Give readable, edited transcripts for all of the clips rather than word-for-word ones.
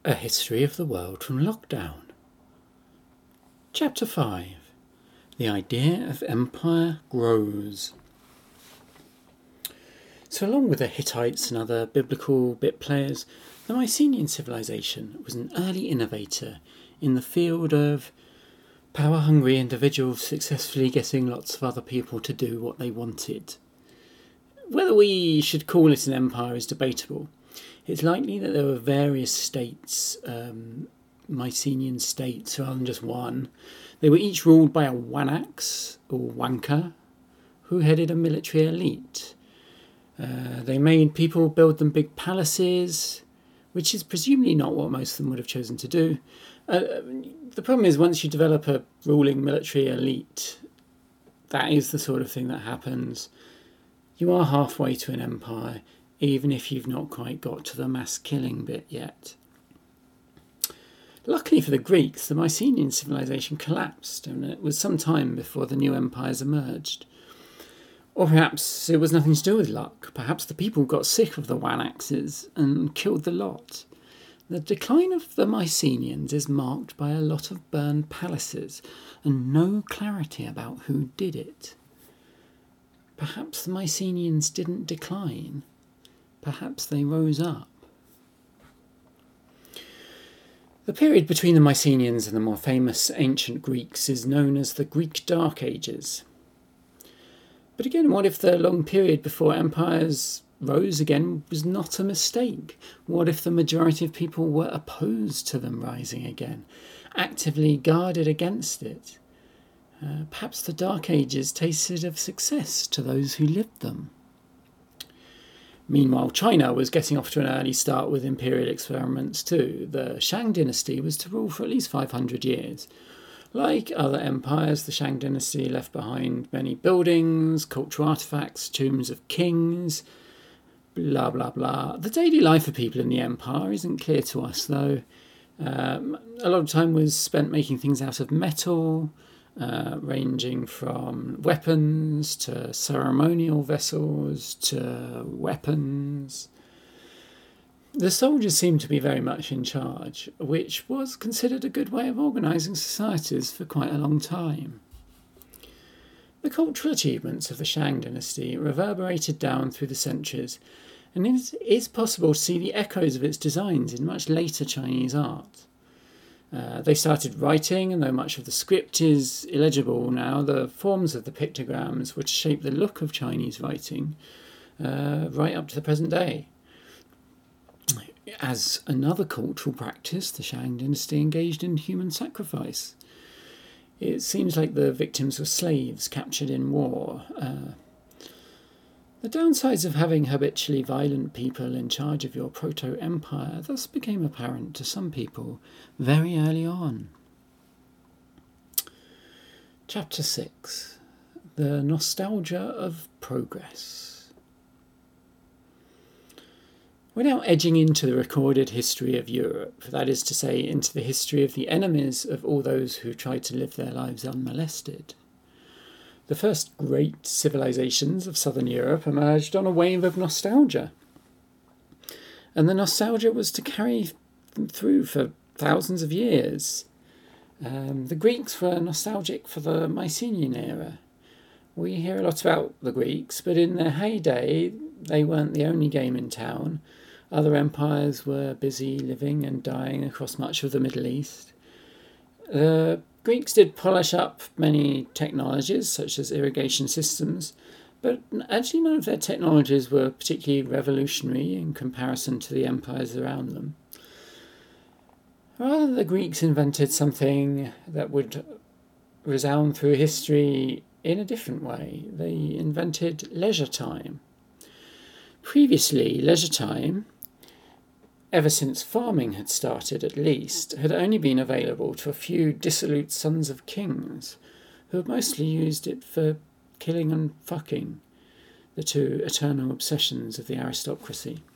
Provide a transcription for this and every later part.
A History of the World from Lockdown. Chapter 5. The Idea of Empire Grows. So along with the Hittites and other biblical bit players, the Mycenaean civilization was an early innovator in the field of power-hungry individuals successfully getting lots of other people to do what they wanted. Whether we should call it an empire is debatable. It's likely that there were various states, Mycenaean states, rather than just one. They were each ruled by a wanax, or wanker, who headed a military elite. They made people build them big palaces, which is presumably not what most of them would have chosen to do. The problem is, once you develop a ruling military elite, that is the sort of thing that happens. You are halfway to an empire, even if you've not quite got to the mass killing bit yet. Luckily for the Greeks, the Mycenaean civilization collapsed, and it was some time before the new empires emerged. Or perhaps it was nothing to do with luck. Perhaps the people got sick of the wanaxes and killed the lot. The decline of the Mycenaeans is marked by a lot of burned palaces and no clarity about who did it. Perhaps the Mycenaeans didn't decline. Perhaps they rose up. The period between the Mycenaeans and the more famous ancient Greeks is known as the Greek Dark Ages. But again, what if the long period before empires rose again was not a mistake? What if the majority of people were opposed to them rising again, actively guarded against it? Perhaps the Dark Ages tasted of success to those who lived them. Meanwhile, China was getting off to an early start with imperial experiments too. The Shang dynasty was to rule for at least 500 years. Like other empires, the Shang dynasty left behind many buildings, cultural artefacts, tombs of kings, blah blah blah. The daily life of people in the empire isn't clear to us though. A lot of time was spent making things out of metal, ranging from weapons to ceremonial vessels to weapons. The soldiers seemed to be very much in charge, which was considered a good way of organising societies for quite a long time. The cultural achievements of the Shang dynasty reverberated down through the centuries, and it is possible to see the echoes of its designs in much later Chinese art. They started writing, and though much of the script is illegible now, the forms of the pictograms were to shape the look of Chinese writing right up to the present day. As another cultural practice, the Shang dynasty engaged in human sacrifice. It seems like the victims were slaves captured in war. The downsides of having habitually violent people in charge of your proto-empire thus became apparent to some people very early on. Chapter 6. The Nostalgia of Progress. We're now edging into the recorded history of Europe, that is to say, into the history of the enemies of all those who tried to live their lives unmolested. The first great civilizations of southern Europe emerged on a wave of nostalgia. And the nostalgia was to carry them through for thousands of years. The Greeks were nostalgic for the Mycenaean era. We hear a lot about the Greeks, but in their heyday, they weren't the only game in town. Other empires were busy living and dying across much of the Middle East. The Greeks did polish up many technologies, such as irrigation systems, but actually none of their technologies were particularly revolutionary in comparison to the empires around them. Rather, the Greeks invented something that would resound through history in a different way. They invented leisure time. Previously, leisure time, ever since farming had started at least, had only been available to a few dissolute sons of kings, who had mostly used it for killing and fucking, the two eternal obsessions of the aristocracy.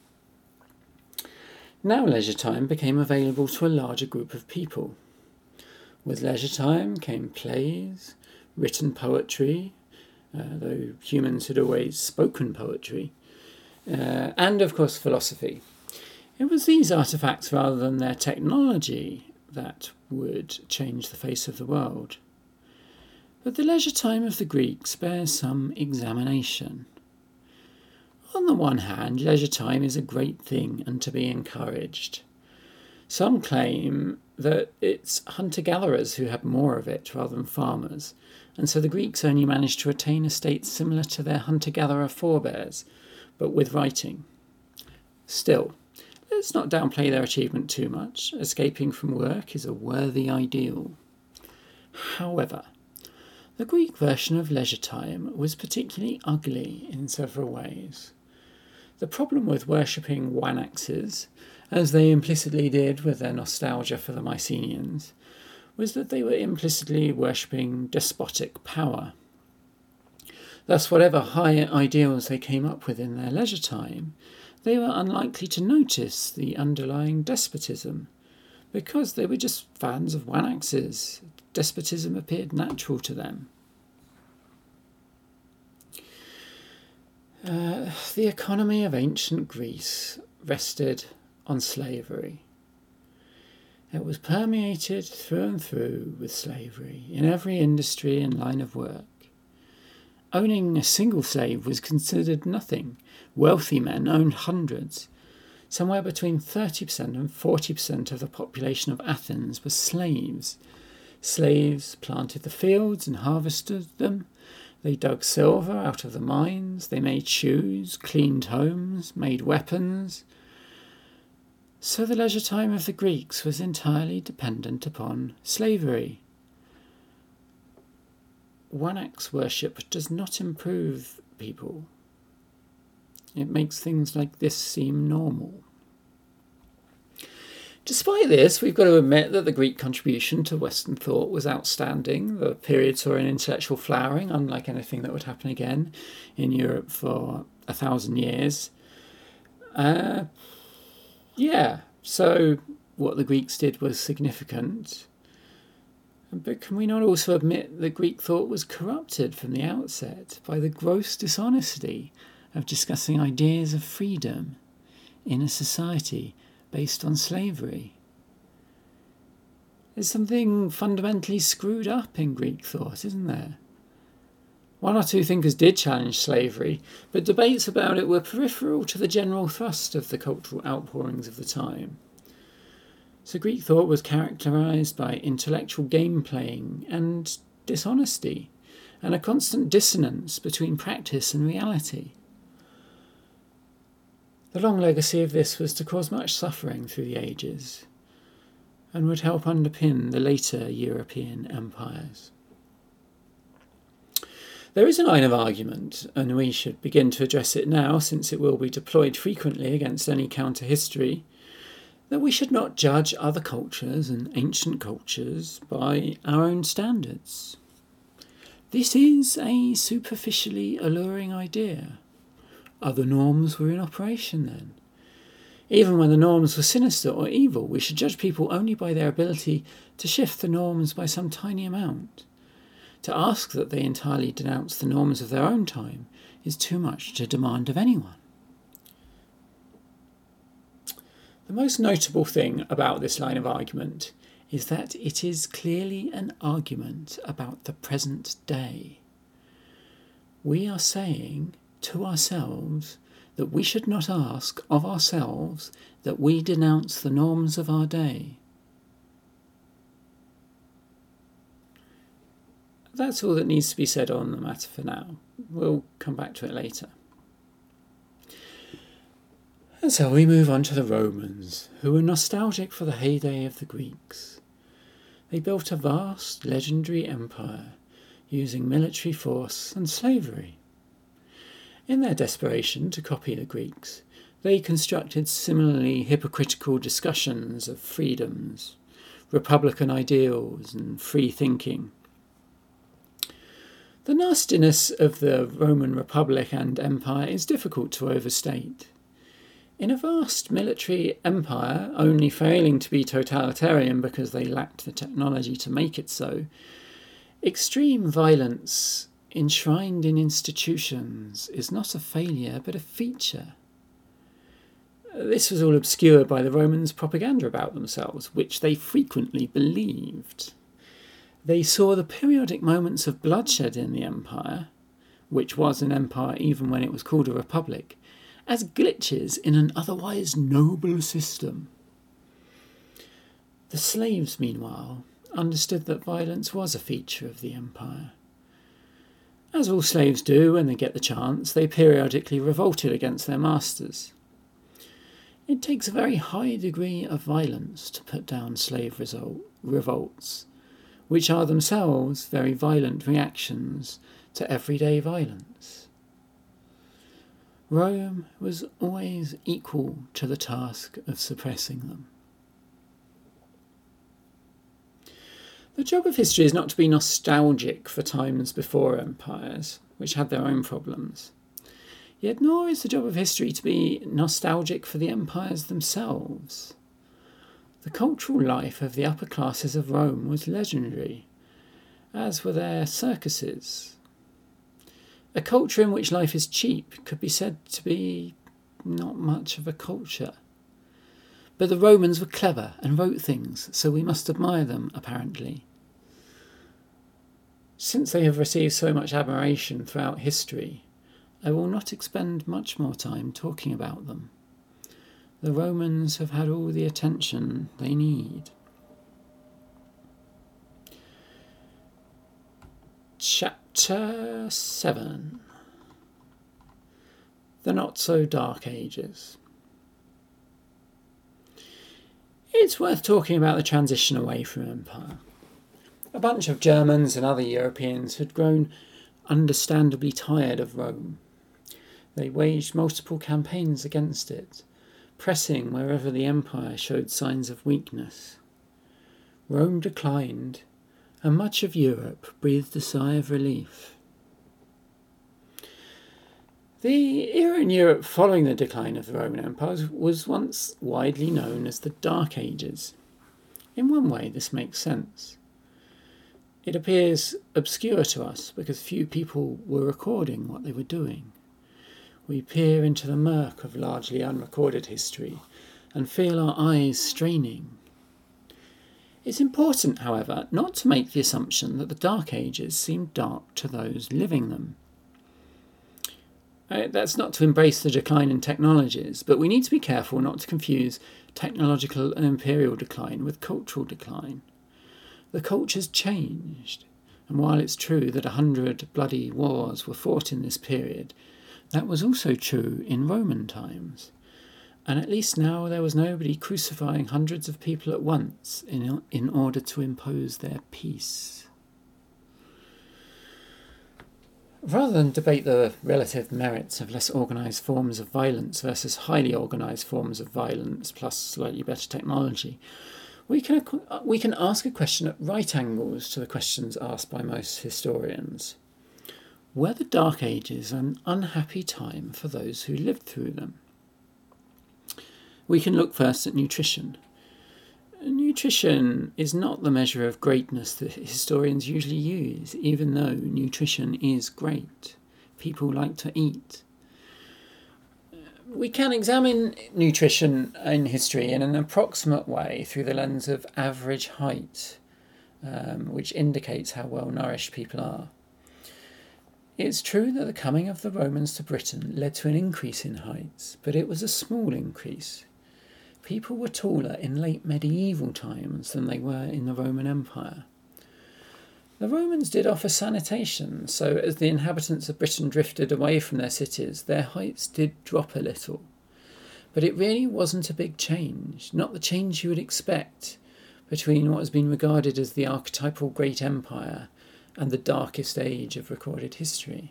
Now leisure time became available to a larger group of people. With leisure time came plays, written poetry, though humans had always spoken poetry, and of course philosophy. It was these artefacts rather than their technology that would change the face of the world. But the leisure time of the Greeks bears some examination. On the one hand, leisure time is a great thing and to be encouraged. Some claim that it's hunter-gatherers who had more of it rather than farmers, and so the Greeks only managed to attain a state similar to their hunter-gatherer forebears, but with writing. Still, let's not downplay their achievement too much. Escaping from work is a worthy ideal. However, the Greek version of leisure time was particularly ugly in several ways. The problem with worshipping Wanaxes, as they implicitly did with their nostalgia for the Mycenaeans, was that they were implicitly worshipping despotic power. Thus, whatever high ideals they came up with in their leisure time, they were unlikely to notice the underlying despotism, because they were just fans of Wanaxes. Despotism appeared natural to them. The economy of ancient Greece rested on slavery. It was permeated through and through with slavery in every industry and line of work. Owning a single slave was considered nothing. Wealthy men owned hundreds. Somewhere between 30% and 40% of the population of Athens were slaves. Slaves planted the fields and harvested them. They dug silver out of the mines. They made shoes, cleaned homes, made weapons. So the leisure time of the Greeks was entirely dependent upon slavery. Wanax worship does not improve people. It makes things like this seem normal. Despite this, we've got to admit that the Greek contribution to Western thought was outstanding. The period saw an intellectual flowering, unlike anything that would happen again in Europe for 1,000 years. So what the Greeks did was significant. But can we not also admit that Greek thought was corrupted from the outset by the gross dishonesty of discussing ideas of freedom in a society based on slavery? There's something fundamentally screwed up in Greek thought, isn't there? One or two thinkers did challenge slavery, but debates about it were peripheral to the general thrust of the cultural outpourings of the time. So Greek thought was characterised by intellectual game-playing and dishonesty, and a constant dissonance between practice and reality. The long legacy of this was to cause much suffering through the ages, and would help underpin the later European empires. There is a line of argument, and we should begin to address it now, since it will be deployed frequently against any counter-history, that we should not judge other cultures and ancient cultures by our own standards. This is a superficially alluring idea. Other norms were in operation then. Even when the norms were sinister or evil, we should judge people only by their ability to shift the norms by some tiny amount. To ask that they entirely denounce the norms of their own time is too much to demand of anyone. The most notable thing about this line of argument is that it is clearly an argument about the present day. We are saying to ourselves that we should not ask of ourselves that we denounce the norms of our day. That's all that needs to be said on the matter for now. We'll come back to it later. And so we move on to the Romans, who were nostalgic for the heyday of the Greeks. They built a vast, legendary empire, using military force and slavery. In their desperation to copy the Greeks, they constructed similarly hypocritical discussions of freedoms, republican ideals, and free thinking. The nastiness of the Roman Republic and Empire is difficult to overstate. In a vast military empire, only failing to be totalitarian because they lacked the technology to make it so, extreme violence enshrined in institutions is not a failure but a feature. This was all obscured by the Romans' propaganda about themselves, which they frequently believed. They saw the periodic moments of bloodshed in the empire, which was an empire even when it was called a republic, as glitches in an otherwise noble system. The slaves, meanwhile, understood that violence was a feature of the empire. As all slaves do when they get the chance, they periodically revolted against their masters. It takes a very high degree of violence to put down slave revolts, which are themselves very violent reactions to everyday violence. Rome was always equal to the task of suppressing them. The job of history is not to be nostalgic for times before empires, which had their own problems. Yet nor is the job of history to be nostalgic for the empires themselves. The cultural life of the upper classes of Rome was legendary, as were their circuses. A culture in which life is cheap could be said to be not much of a culture. But the Romans were clever and wrote things, so we must admire them, apparently. Since they have received so much admiration throughout history, I will not expend much more time talking about them. The Romans have had all the attention they need. Chapter 7. The Not-So-Dark Ages. It's worth talking about the transition away from empire. A bunch of Germans and other Europeans had grown understandably tired of Rome. They waged multiple campaigns against it, pressing wherever the empire showed signs of weakness. Rome declined, and much of Europe breathed a sigh of relief. The era in Europe following the decline of the Roman Empire was once widely known as the Dark Ages. In one way, this makes sense. It appears obscure to us because few people were recording what they were doing. We peer into the murk of largely unrecorded history and feel our eyes straining. It's important, however, not to make the assumption that the Dark Ages seemed dark to those living them. That's not to embrace the decline in technologies, but we need to be careful not to confuse technological and imperial decline with cultural decline. The culture's changed, and while it's true that 100 bloody wars were fought in this period, that was also true in Roman times, and at least now there was nobody crucifying hundreds of people at once in order to impose their peace. Rather than debate the relative merits of less organised forms of violence versus highly organised forms of violence plus slightly better technology, we can ask a question at right angles to the questions asked by most historians. Were the Dark Ages an unhappy time for those who lived through them? We can look first at nutrition. Nutrition is not the measure of greatness that historians usually use, even though nutrition is great. People like to eat. We can examine nutrition in history in an approximate way through the lens of average height, which indicates how well nourished people are. It's true that the coming of the Romans to Britain led to an increase in heights, but it was a small increase. People were taller in late medieval times than they were in the Roman Empire. The Romans did offer sanitation, so as the inhabitants of Britain drifted away from their cities, their heights did drop a little. But it really wasn't a big change, not the change you would expect between what has been regarded as the archetypal great empire and the darkest age of recorded history.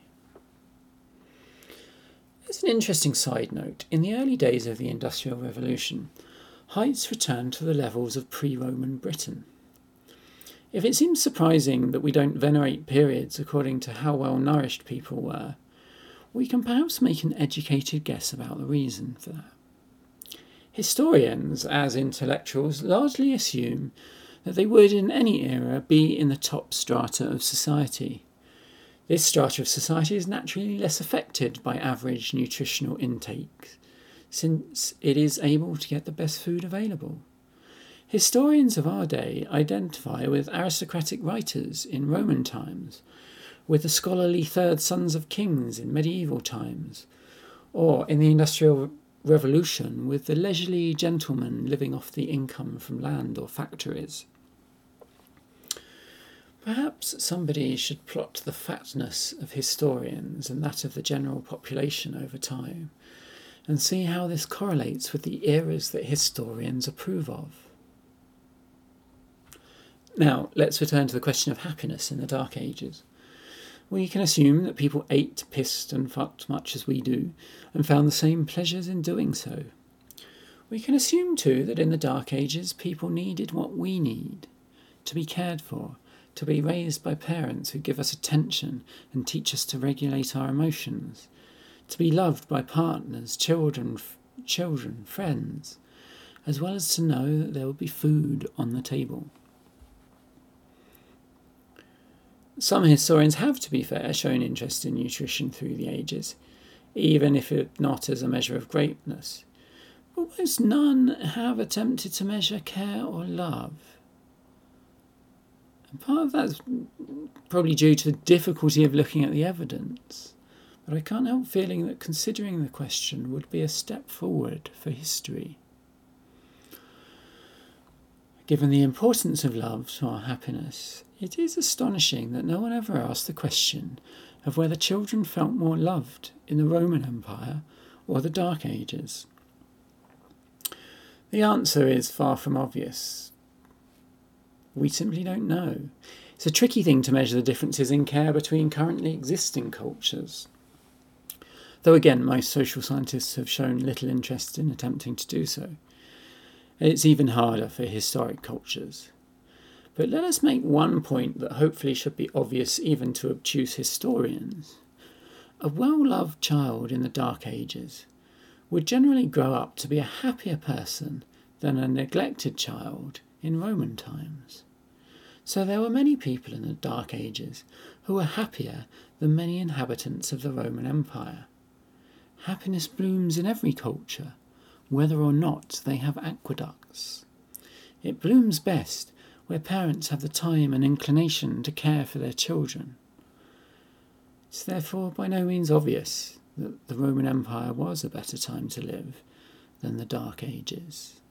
As an interesting side note, in the early days of the Industrial Revolution, heights returned to the levels of pre-Roman Britain. If it seems surprising that we don't venerate periods according to how well nourished people were, we can perhaps make an educated guess about the reason for that. Historians, as intellectuals, largely assume that they would in any era be in the top strata of society. This strata of society is naturally less affected by average nutritional intake, since it is able to get the best food available. Historians of our day identify with aristocratic writers in Roman times, with the scholarly third sons of kings in medieval times, or in the Industrial Revolution with the leisurely gentlemen living off the income from land or factories. Perhaps somebody should plot the fatness of historians and that of the general population over time, and see how this correlates with the eras that historians approve of. Now, let's return to the question of happiness in the Dark Ages. We can assume that people ate, pissed and fucked much as we do, and found the same pleasures in doing so. We can assume too that in the Dark Ages people needed what we need, to be cared for, to be raised by parents who give us attention and teach us to regulate our emotions, to be loved by partners, children, friends, as well as to know that there will be food on the table. Some historians have, to be fair, shown interest in nutrition through the ages, even if not as a measure of greatness. Almost none have attempted to measure care or love. And part of that's probably due to the difficulty of looking at the evidence, but I can't help feeling that considering the question would be a step forward for history. Given the importance of love to our happiness, it is astonishing that no one ever asked the question of whether children felt more loved in the Roman Empire or the Dark Ages. The answer is far from obvious. We simply don't know. It's a tricky thing to measure the differences in care between currently existing cultures. Though again, most social scientists have shown little interest in attempting to do so. It's even harder for historic cultures. But let us make one point that hopefully should be obvious even to obtuse historians. A well-loved child in the Dark Ages would generally grow up to be a happier person than a neglected child in Roman times. So there were many people in the Dark Ages who were happier than many inhabitants of the Roman Empire. Happiness blooms in every culture, whether or not they have aqueducts. It blooms best where parents have the time and inclination to care for their children. It's therefore by no means obvious that the Roman Empire was a better time to live than the Dark Ages.